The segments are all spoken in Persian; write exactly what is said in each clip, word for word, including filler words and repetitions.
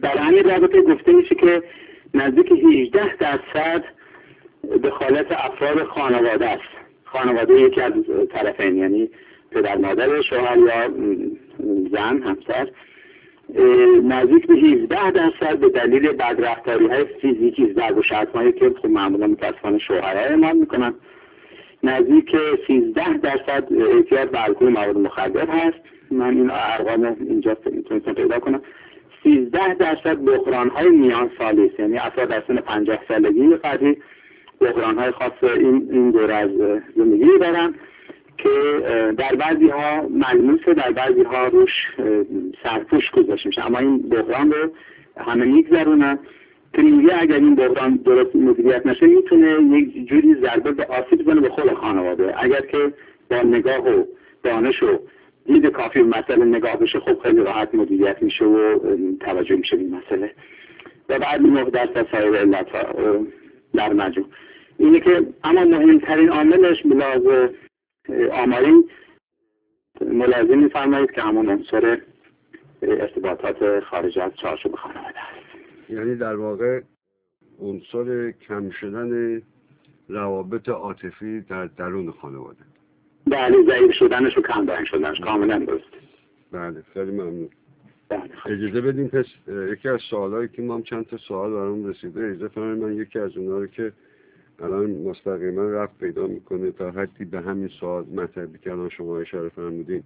در همین رابطه گفته میشه که نزدیک هجده درصد دخالت افراد خانواده است. خانواده یکی از طرفین، یعنی پدر مادر شوهر یا زن همسر، نزدیک به هجده درصد به دلیل بدرفتاری های فیزیکی، ضرب و شتم‌هایی که خب معمولا متاسفانه شوهرها اعمال میکنن، نزدیک سیزده درصد اعتیاد به الکل مواد مخدر هست. من این ارقام اینجا میتونستم پیدا کنم. سیزده درصد بحران های میان سالی است، یعنی افراد در سن پنجاه سالگی قدری بحران های خاص این این دوره از زندگی دارن که در بعضی ها ملموسه، در بعضی ها روش سرپوش گذاشته میشه، اما این بحران رو همه میگذرونن که میگه اگر این بحران درست مدیریت نشه میتونه یک جوری ضربه به آسیب بزنه به خود خانواده. اگر که با نگاه و دانش و دید کافی مسئله نگاه بشه، خب خیلی راحت مدیریت میشه و توجه میشه به این مسئله و بعد نه درصد سایر علت در مجموع اینه که اما مهمترین عاملش ملاحظه آماری ملاحظه می‌فرمایید که همون عنصر ارتباطات خارج از چارچوب خانواده است. یعنی در واقع عنصر کم شدن روابط عاطفی در درون خانواده. بله، ضعیف شدنش و کم دارن شدنش کاملا درست. بله، خیلی ممنون. بله. اجازه بدین پس یکی از سوالایی که ما هم چند تا سوال برام رسیده، اجازه فرمایید من یکی از اونها رو که الان مستقیما رفت پیدا میکنه تا حدی به همین سوال مطلبی که الان شما اشاره فرمودین.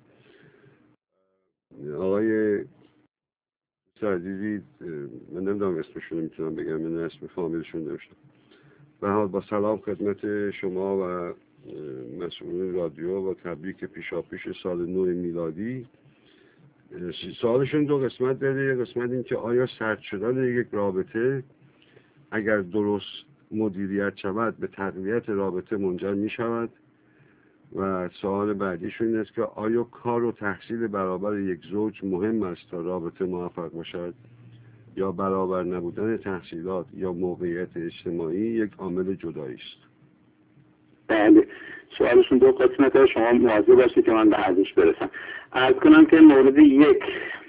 آقای عزیزی، من نمیدونم اسمشون میتونم بگم، من اسم فامیلشون نوشتم. به حال با سلام خدمت شما و مسئولین رادیو و تبریک پیشاپیش سال نو میلادی. سوالشون دو قسمت داره. یک قسمت این که آیا سرد شدن یک رابطه اگر درست مدیریت شود به تقویت رابطه منجر می شود؟ و سوال بعدیشون این است که آیا کار و تحصیل برابر یک زوج مهم است تا رابطه موفق باشد یا برابر نبودن تحصیلات یا موقعیت اجتماعی یک عامل جدایی است؟ بله، سوالشون دو قسمت، شما مواظب باشید که من به هرش برسم. عرض کنم که مورد یک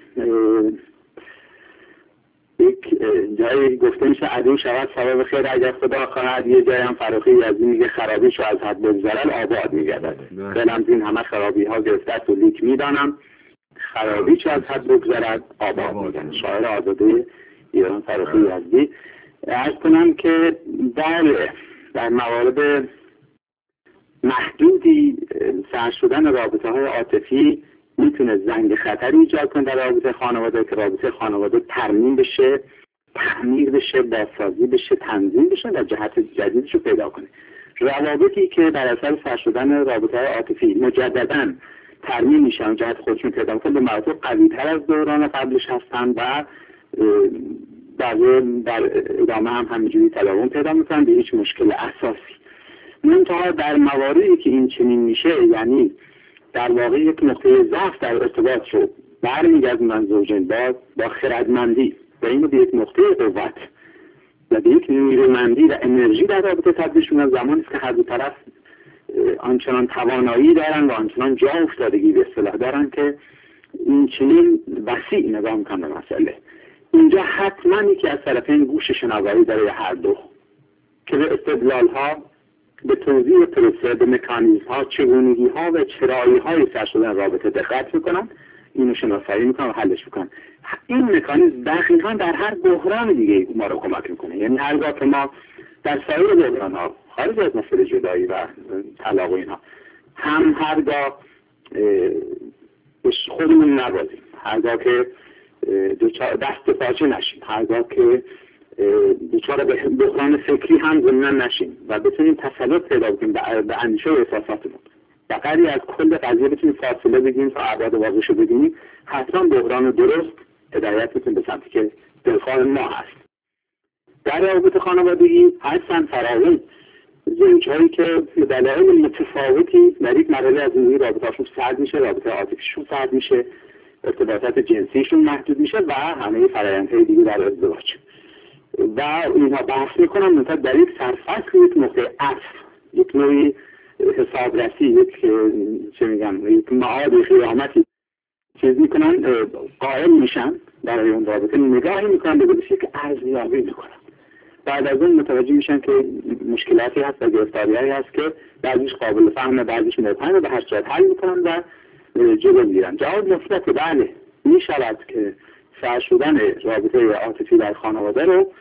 یک جایی گفته میشه عدو شود سبب خیر اگر خدا خواهد، یه جایی هم فراخی یزدی میگه خرابی شو از حد بگذرد آباد میگردد. دلم این همه خرابی ها گرفته است و لیک میدانم خرابی شو از حد بگذرد آباد میگردد. شاعر آزاده ایران فراخی یزدی. عرض کنم که در در موارد محدودی سرد شدن رابطه های عاطفی میتونه زنگ خطری ایجاد کنه در رابطه خانواده که رابطه خانواده ترمیم بشه، تعمیر بشه، بازسازی بشه، تنظیم بشه و جهت جدیدش رو پیدا کنه. روابطی که در اثر سرد شدن رابطه های عاطفی مجددا ترمیم میشن، جهت خودشون پیدا کنه، به مراتب قوی‌تر از دوران قبلش هستن و در در ادامه هم همینجوری تداوم پیدا میکنن به هیچ مشکل اساسی. منتها در مواردی که این چنین میشه، یعنی در واقع یک نقطه ضعف در ارتباط شد، برمیگردن زوجین با با خردمندی و اینو به یک نقطه قوت و به یک نیرومندی و انرژی در رابطه تبدیل شدن. زمانی است که هر دو طرف آنچنان توانایی دارن و آنچنان جا افتادگی به اصطلاح دارن که این چنین وسیع نگاه میکنن به مسئله. اینجا حتما یکی از طرفین گوش شنوایی داره هر دو که به استدلال ها، به توضیح پروسه، به مکانیزم ها، چگونگی ها و چرایی های سرد شدن رابطه دقت میکنن، اینو شناسایی میکنن و حلش میکنن. این مکانیزم دقیقا در هر بحران دیگه ما رو کمک میکنه. یعنی هرگاه که ما در سایر بحران ها خارج از مسئله جدایی و طلاق و اینها هم هرگاه خودمون نبازیم، هرگاه که دست پاچه نشیم، هرگاه که دچار بحران فکری هم ضمناً نشیم و بتونیم تسلط پیدا کنیم به اندیشه و احساساتمون و قدری از کل قضیه بتونیم فاصله بگیریم تا ابعاد واقعیشو ببینیم، حتما بحران درست هدایت میکنیم به سمتی که دلخواه ما هست. در روابط خانوادگی هستن فراوان زوجهایی که دلایل متفاوتی در یک مرحله از زندگی رابطه‌شون سرد میشه، رابطه عاطفیشون سرد میشه، ارتباطات جنسیشون محدود میشه و همه فرآیندهای دیگه در ازدواج و اینها بحث میکنن. مثلا در یک سرفصل یک نقطه عطف، یک نوعی حسابرسی، یک چه میگم یک معاد قیامتی چیز میکنن، قائل میشن برای اون رابطه نگاهی میکنن به گذشته که ارزیابی میکنن. بعد از اون متوجه میشن که مشکلاتی هست و گرفتاری‌هایی هست که بعضیش قابل فهمه، بعضیش مبهمه، به هر صورت حل میکنن و جلو میرن. جواب مثبت بله، میشود که سر شدن رابطه عاطفی در خانواده رو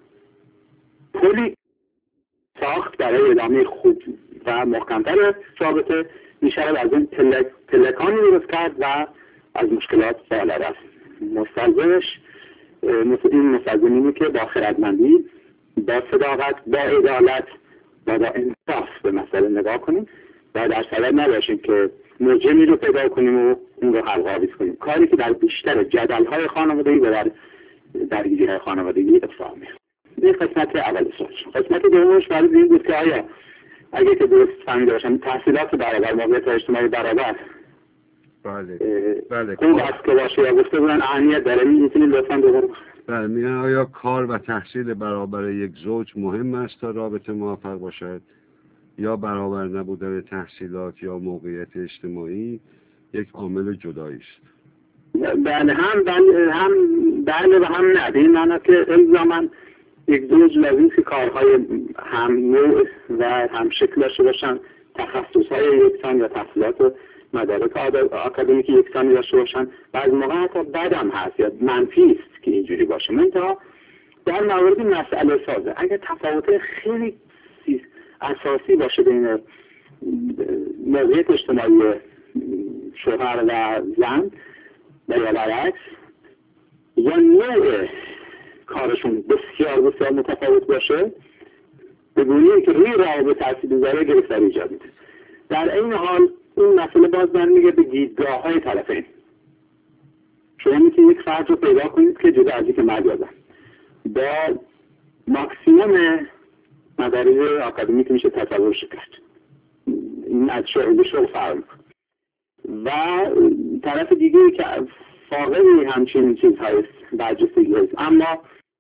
کلی ساخت برای ادامه خوب و محکمتر رابطه، میشود از اون پلک، پلکانی درست کرد و از مشکلات بالر است. مستلزمش این مستلزم که با خردمندی، با صداقت، با عدالت و با انصاف به مسئله نگاه کنیم و در صدد نباشیم که مجرمی رو پیدا کنیم و اون رو حلق‌آویز کنیم، کاری که در بیشتر جدل‌های خانوادگی و در درگیری‌های خانوادگی اتفاق میفته. این قسمت اول سوال. قسمت دومش برای این بود که آیا اگه که درست فهمیده باشم تحصیلات برابر، موقعیت اجتماعی برابر بله بله اون بحث که باشه یا گفته بودن اهمیت داره، میتونید لطفاً دوباره بله میگن آیا کار و تحصیل برابر یک زوج مهم است تا رابطه موفق باشد یا برابر نبودن تحصیلات یا موقعیت اجتماعی یک عامل جدایی است؟ بله هم بله هم بله و هم نه. به این معنی که الزاماً یک زوج لازم که کارهای هم نوع و هم شکل داشته باشن، تخصصهای یکسان یا تحصیلات مدارک آکادمیک یکسانی داشته باشن و از موقع حتی بد هم هست یا منفی است که اینجوری باشه. منتها در مورد مسئله سازه اگر تفاوت خیلی اساسی باشه بین موقعیت اجتماعی شوهر و زن و یا برعکس یا نوع کارشون بسیار بسیار متفاوت باشه، به گونه‌ای که روی روابط تاثیر بذاره گرفتاری ایجاد میده. در این حال این مسئله باز برمیگرده به دیدگاه‌های طرفین. شما میتونید یک فرد رو پیدا کنید که جدا از اینکه مرد یا زن با ماکسیمم مدارج آکادمیک میشه تصورش کرد، این از شغل به شغل فرق میکنه. و طرف دیگه که فاقدی همچین چیزهای برجستگی هست، اما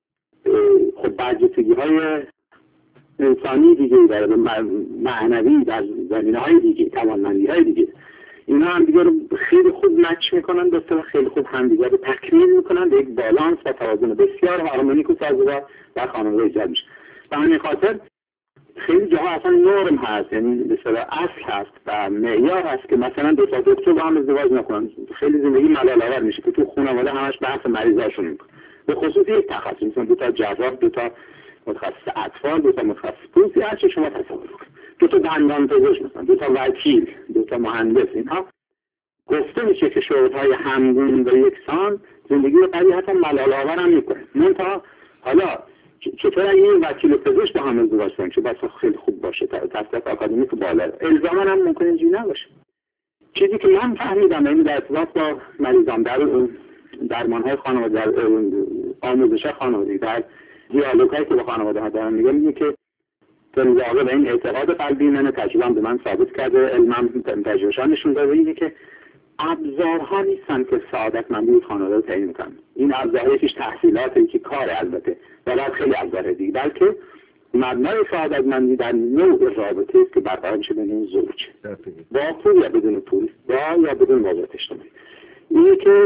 خب برجستگی های انسانی دیگه داره، معنوی در زمینه های دیگه، توانمندی های دیگه، اینا هم دیگه رو خیلی خوب مچ میکنن، دوسته خیلی خوب هم دیگه رو تکمیل میکنن به یک بالانس و توازن بسیار هارمونیک و سازگار در خانواده ایجاد میشه. به همین خاطر خیلی جاها اصلا نرم هست، یعنی به اصطلاح اصل هست و معیار هست که مثلا دو تا دکتر با هم ازدواج نکنن. خیلی زندگی ملال‌آور میشه که تو خانواده همش بحث مریضاشون میکنه، به خصوص یک تخصص، مثلا دو تا جراح، دو تا متخصص اطفال، دو تا متخصص پوستی، هر چی شما تصور کنید، دو تا دندانپزشک مثلا، دو تا وکیل، دو تا مهندس، اینها گفته میشه که شغل‌های همگون و یکسان زندگی رو قضیه حتی ملال‌آور هم میکنه. منتها حالا چطور اگه این وکیل و پزشک با هم ازدواج کنن که بس خیلی خوب باشه، تحصیلات آکادمیک بالا، الزاما هم ممکنه اینجوری نباشه. چیزی که من فهمیدم این در ارتباط با مریضان در درمان‌های خانواده، در آموزش خانوادگی، در دیالوگایی که با خانواده ها دارن میگم اینه که در واقع به این اعتقاد قلبی من تجربه به من ثابت کرده، علمم تجربه‌شان نشون داده اینه که ابزارها نیستن که سعادتمندی خانواده رو تعیین میکنن. این ابزارها یکیش تحصیلات، یکی کار البته و بعد خیلی ابزار دیگه، بلکه مبنای سعادتمندی در نوع رابطه است که برقرار میشه بین این زوج، با پول یا بدون پول، با یا بدون موقعیت اجتماعی. اینه که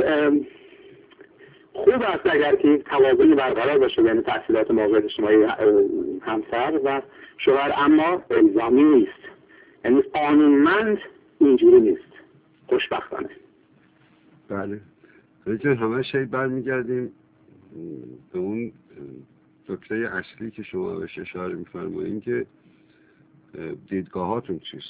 خوب است اگر که توازن برقرار باشه بین تحصیلات موقعیت اجتماعی همسر و شوهر، اما الزامی نیست، یعنی قانونمند اینجوری نیست خوشبختانه. بله رجل همه شی برمیگردیم به اون نکته اصلی که شما بهش اشاره میفرمایید که دیدگاهاتون چیست.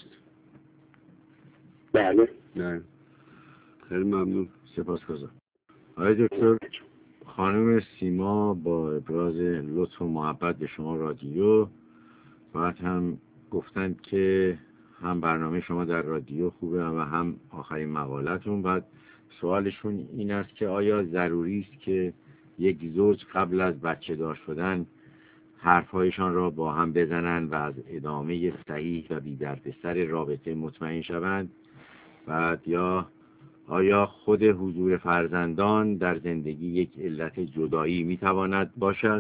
بله نه خیلی ممنون، سپاسگزارم. آقای دکتر، خانم سیما با ابراز لطف و محبت به شما رادیو بعد هم گفتند که هم برنامه شما در رادیو خوبه و هم آخرین مقالتون. بعد سوالشون این است که آیا ضروری است که یک زوج قبل از بچه دار شدن حرفهایشان را با هم بزنند و از ادامه صحیح و بی دردسر رابطه مطمئن شوند؟ بعد یا آیا خود حضور فرزندان در زندگی یک علت جدایی میتواند باشد؟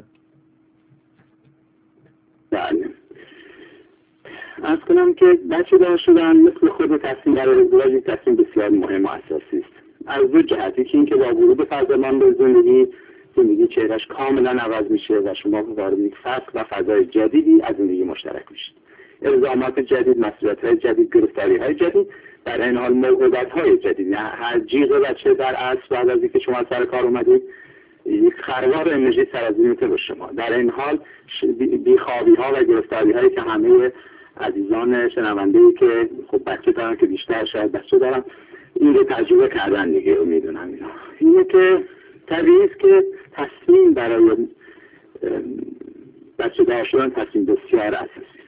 بله، از کنم که بچه دار شدن مثل خود تصمیم برای ازدواج یک تصمیم بسیار مهم و اساسی است. از دو جهتی که اینکه با ورود فرزندان به زندگی زندگی چهرش کاملا عوض میشه و شما وارد یک فصل و فضای جدیدی از زندگی مشترک میشید. الزامات جدید، مسئولیت‌های جدید، گرفتاری‌های جدید، در این حال موعودت‌های جدید. هر جیغ بچه در عصر بعد از اینکه شما سر کار اومدید یک خروار انرژی سرازیر میته به شما. در این حال بیخوابی‌ها و گرفتاری‌هایی که همه عزیزان شنونده‌ای که خب بچه دارن که بیشتر شاید بچه دارن این رو تجربه کردن دیگه میدونم اینا. اینه که طبیعی است که تصمیم برای بچه دار شدن تصمیم بسیار اساسی.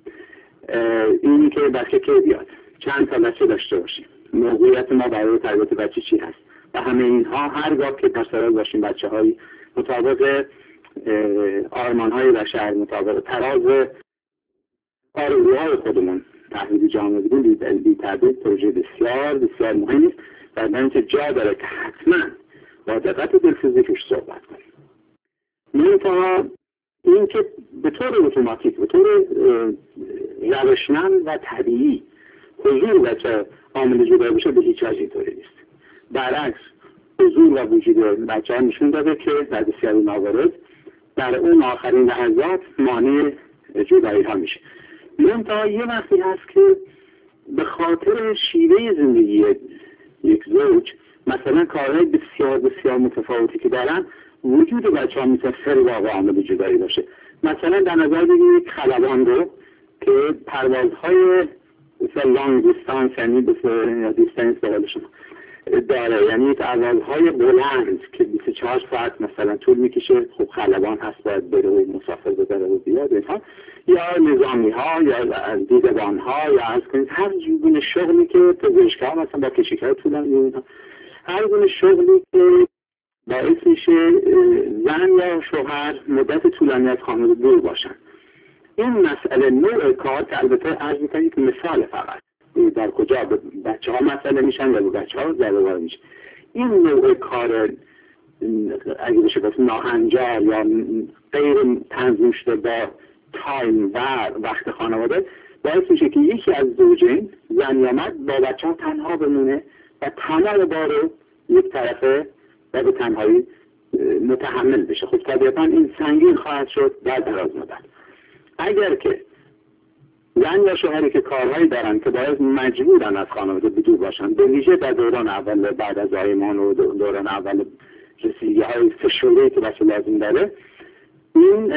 اینی که بچه کی بیاد، چند تا بچه داشته باشیم، موقعیت ما برای تربیت بچه چی هست و همه اینها هرگاه که در سراغ باشیم بچه های مطابق آرمان های بشر، مطابق تراز آرزوهای خودمون تحویل جامعه بدیم، بی تردید پروژه بسیار بسیار مهمی است و در اینکه جا داره که حتما با دقت دلسوزی توش صحبت کنیم. منتها این که به طور اتوماتیک، به طور روشمند و طبیعی حضور بچه عامل جدا بشه به هیچ وجه اینطوری نیست. برعکس حضور و وجود بچه ها نشون داده که در بسیاری موارد در اون آخرین لحظات مانع جدایی ها میشه. منتها یه وقتی هست که به خاطر شیوه زندگی یک زوج مثلا کارهای بسیار بسیار متفاوتی که دارن وجود بچه ها میتونه خیلی واقع عامل جدایی باشه. مثلا در نظر بگیرید خلبان رو که پروازهای مثل لانگ دیستانس یعنی بسیار دیستانس به شما داره، یعنی پروازهای بلند که بیست و چهار ساعت مثلا طول میکشه. خب خلبان هست باید بره و مسافر بذاره و بیاد اینها، یا نظامی ها یا دیدبان ها یا از کنید هر گونه شغلی که پزشک ها مثلا با کشیک‌های طولانی، هر گونه شغلی که باعث میشه زن یا شوهر مدت طولانی از خانواده دور باشن. این مسئله نوع کار که البته عرض میکنید که مثال فقط در کجا بچه ها مسئله میشن و بچه ها ضربه میشن. این نوع کار اگه بشه گفت ناهنجار یا غیر تنظیم شده با تایم و وقت خانواده باعث میشه که یکی از زوجین زن یا مرد با بچه ها تنها بمونه و تمام بارو یک طرفه و به تنهایی متحمل بشه. خب طبیعتا این سنگین خواهد شد در دراز مدت. اگر که زن یا شوهری که کارهایی دارن که باید مجبورن از خانواده بدور باشن، به ویژه در دوران اول بعد از زایمان و دوران اول رسیدگی های فشرده که بچه لازم داره، این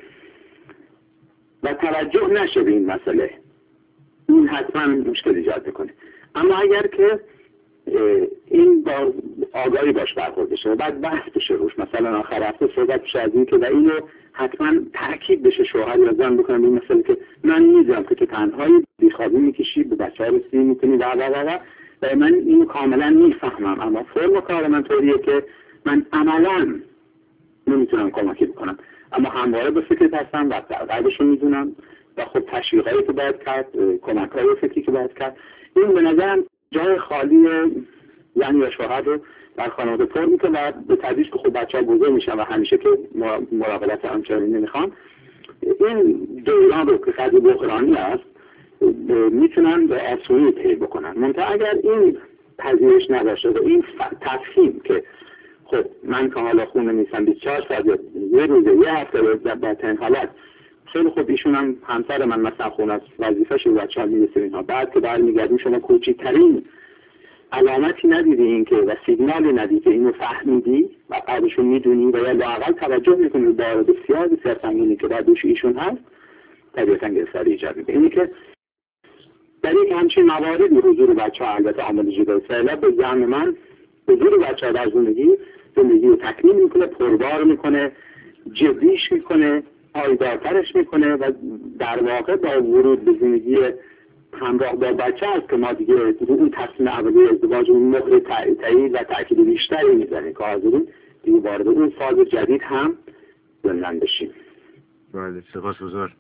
و توجه نشه به این مسئله، این حتما مشکل ایجاد میکنه. اما اگر که این با آگاهی باش برخورد بشه و بعد بحث بشه روش، مثلا آخر هفته صحبت بشه از این که و اینو حتما تاکید بشه شوهر یا زن بکنم این مسئله که من میدونم که تو تنهایی بیخوابی میکشی به بچه ها رسیدی میکنی و و و و من اینو کاملا میفهمم، اما فرم کار من طوریه که من عملا نمیتونم کمکی بکنم، اما همواره به فکرت هستم و قدرشو میدونم و خب تشویقایی که باید کرد، کمک‌های فکری که باید کرد. این به نظرم جای خالی زن یا شوهر رو در خانواده پر میکنه و به تدریج که خب بچه ها بزرگ میشن و همیشه که مراقبت همچنانی نمیخوان، این دوران رو که خیلی بحرانی است میتونن به آسونی طی بکنن. منتها اگر این پذیرش نباشه و این تفهیم که خب من که حالا خونه نیستم بیست و چهار ساعت یا یه روزه یه هفته در بدترین حالت، خیلی خوب ایشون هم همسر من مثلا خونه است وظیفه‌ش رو بچه‌ها می‌رسه اینها، بعد که برمیگردیم شما کوچکترین علامتی ندیدی این که و سیگنالی ندیدی که اینو فهمیدی و قبلشون میدونی و یا لااقل توجه میکنی به داره بسیار بسیار سنگینی که در دوش ایشون هست، طبیعتا گرفتاری ایجاد میکنه. اینی که در یک همچین مواردی حضور بچه ها البته عامل جدایی فعلا به زعم من حضور بچه ها در زندگی زندگی رو تکمیل میکنه، پربار میکنه، جدیش میکنه، پایدارترش میکنه و در واقع با ورود به زندگی همراه با بچه هست که ما دیگه اون تصمیم اولی ازدواج اون مهر تایید و تأکید بیشتری میزنیم که حاضرین دیگه وارد اون فاز جدید هم زندن بشیم. بله، سپاسگزار.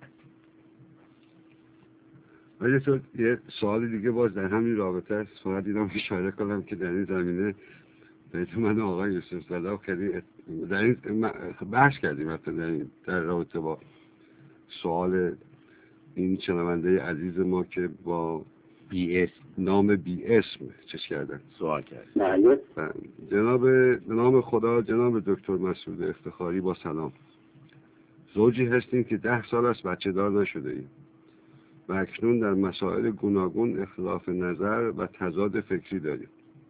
ولی تو یه سوال دیگه باز در همین رابطه است، فقط دیدم اشاره کنم که در این زمینه تو من آقای یوسف زاده خیلی در این بحث کردیم حتی در, این در رابطه با سوال این شنونده عزیز ما که با بی اس نام بی اسم چیز کردن، سوال کرد. بله. جناب به نام خدا، جناب دکتر مسعود افتخاری با سلام. زوجی هستیم که ده سال است بچه دار نشده ایم و اکنون در مسائل گوناگون اختلاف نظر و تضاد فکری داریم.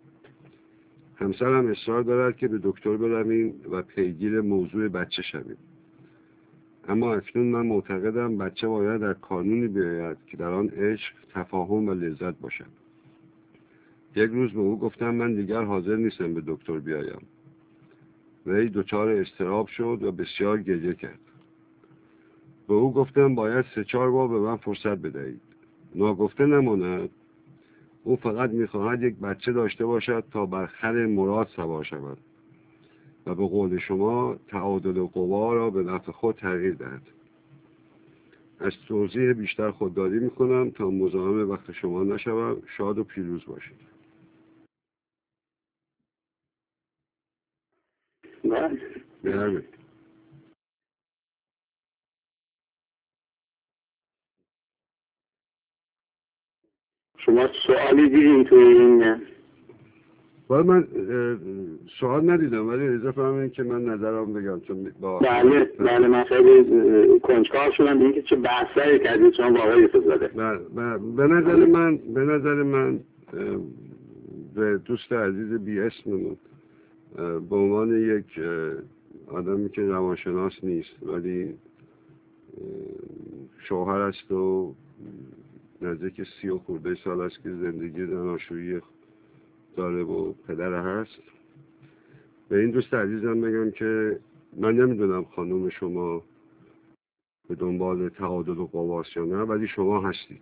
همسرم اصرار دارد که به دکتر برویم و پیگیر موضوع بچه شویم. اما اکنون من معتقدم بچه باید در کانونی بیاید که در آن عشق، تفاهم و لذت باشد. یک روز به او گفتم من دیگر حاضر نیستم به دکتر بیایم. وی دچار اضطراب شد و بسیار گریه کرد. به او گفتم باید سه چهار بار به من فرصت بدهید. ناگفته نماند. او فقط میخواهد یک بچه داشته باشد تا بر خر مراد سوار شود و به قول شما تعادل قوا را به نفع خود تغییر دهد. از توضیح بیشتر خودداری میکنم تا مزاحم وقت شما نشوم. شاد و پیروز باشید. بله. شما سوالی دیدین توی این؟ باید من سوال ندیدم ولی اجازه فرمایید که من نظرم بگم چون با بله بله من خیلی کنجکاو شدم به اینکه چه بحثایی کردید شما با آقای یوسفزاده. به نظر من به نظر من به دوست عزیز بی اسممون به عنوان یک آدمی که روانشناس نیست ولی شوهر است و نزدیک سی و خورده سال است که زندگی زناشویی داره و پدر هست، به این دوست عزیزم بگم که من نمیدونم خانم شما به دنبال تعادل و قواست یا نه، ولی شما هستید.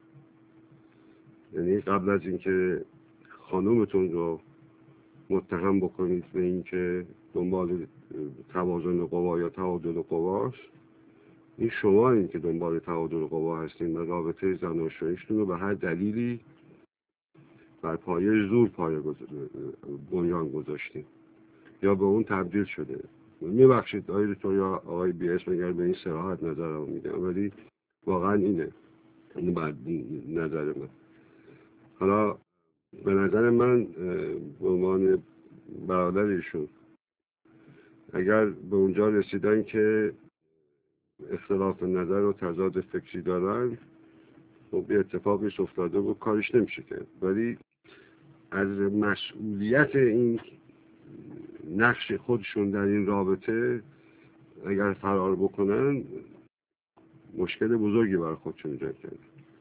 یعنی قبل از اینکه خانومتون رو متهم بکنید به اینکه دنبال توازن قوا یا تعادل قواست، این شما این که دنبال تعادل قوا هستین و رابطه زناشوییتون رو به هر دلیلی بر پایه زور پایه بنیان گذاشتین یا به اون تبدیل شده. میبخشید آقای دکتر یا آقای بی اس اگر به این صراحت نظرم میگم، ولی واقعا اینه، این بعد نظر من. حالا به نظر من به عنوان برادر ایشون اگر به اونجا رسیدن که اختلاف نظر و تضاد فکری دارن، خب به اتفاقی افتاده و کارش نمیشه کرد، ولی از مسئولیت این نقش خودشون در این رابطه اگر فرار بکنن مشکل بزرگی برای خودشون ایجاد کرد.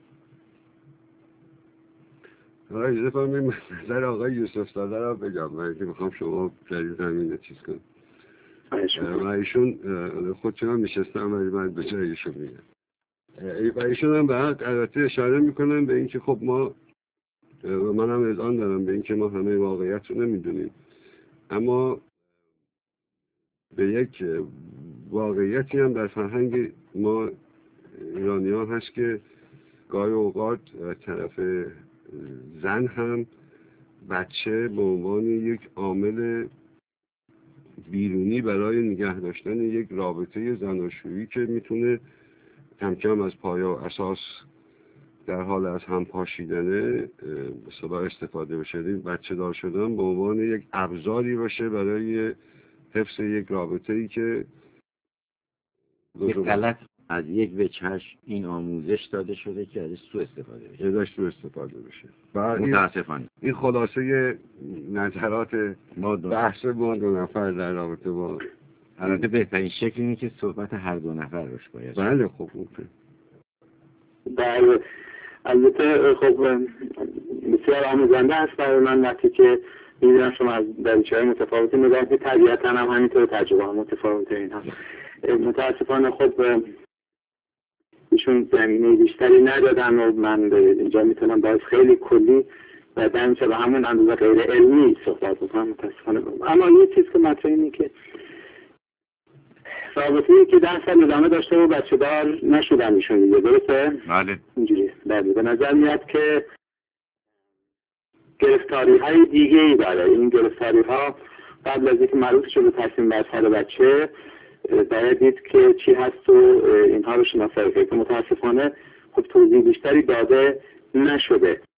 حالا اجازه فرمایید نظر آقای یوسفزاده را بگم، من که میخوام شما در این زمینه چیز کنم. و ایشون خودشون هم نشستم ولی من به جای ایشون میگم. و ایشون هم به حق البته اشاره میکنن به اینکه خب ما و من هم اذعان دارم به اینکه ما همه واقعیت رو نمیدونیم، اما به یک واقعیتی هم در فرهنگ ما ایرانیان هست که گاهی اوقات طرف زن هم بچه به عنوان یک عامل بیرونی برای نگه داشتن یک رابطه زناشویی که میتونه کم کم از پایه و اساس در حال از هم پاشیدنه به صلاح استفاده بشه. بچه دار شدن به عنوان یک ابزاری باشه برای حفظ یک رابطه ای که یک غلط از یک وجهش این آموزش داده شده که ازش سوء استفاده بشه. ازش سوء استفاده بشه. متاسفانه این خلاصه نظرات ما بحث ما دو نفر در رابطه با البته بهترین شکل اینه که صحبت هر دو نفر روش باید. بله خب اوکی. بله البته خب بسیار آموزنده است برای من وقتی که می‌بینم شما از دریچه‌های متفاوتی نگاه می‌کنید. طبیعتاً هم همینطور تجربه ها متفاوته اینها. متاسفانه خب ایشون زمینه بیشتری ندادن و من اینجا میتونم باز خیلی کلی و دنچه به همون اندازه غیر علمی صحبت بکنم متاسفانه. اما یه چیز که مطرح اینه که رابطه‌ای که ده سال ادامه داشته و بچه دار نشدن ایشون دیگه، درسته؟ بله. اینجوری بله. به نظر میاد که گرفتاری های دیگه ای داره. این گرفتاری ها قبل از اینکه معروف شده تصمیم بر سر بچه باید دید که چی هست و اینها رو شناسایی کرد که متاسفانه خب توضیح بیشتری داده نشده.